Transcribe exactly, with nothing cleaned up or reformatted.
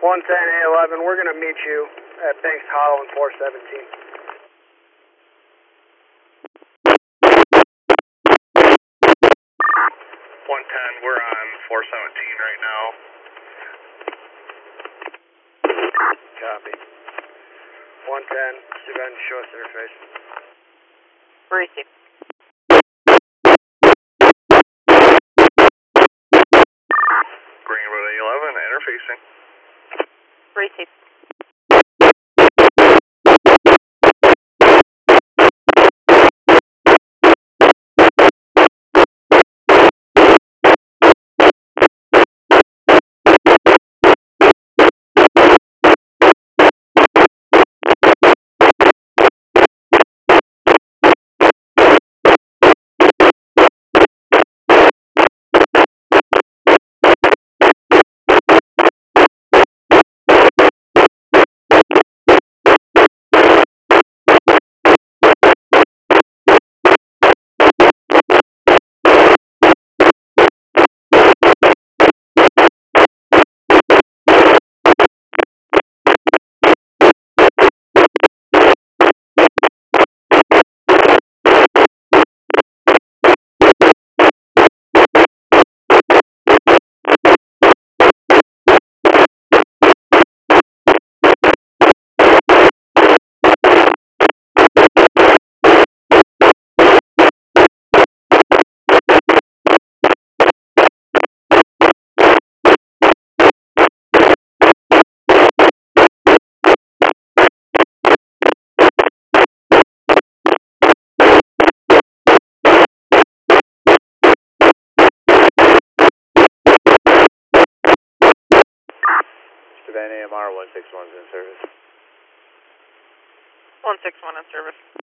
one ten A eleven, we're going to meet you at Banks Hollow in four seventeen. one ten, we're on four seventeen right now. Copy. one ten, just go ahead and show us interface. Receive. Greenwood A eleven, interfacing. Receive. Savannah A M R one six one is in service. one six one in service.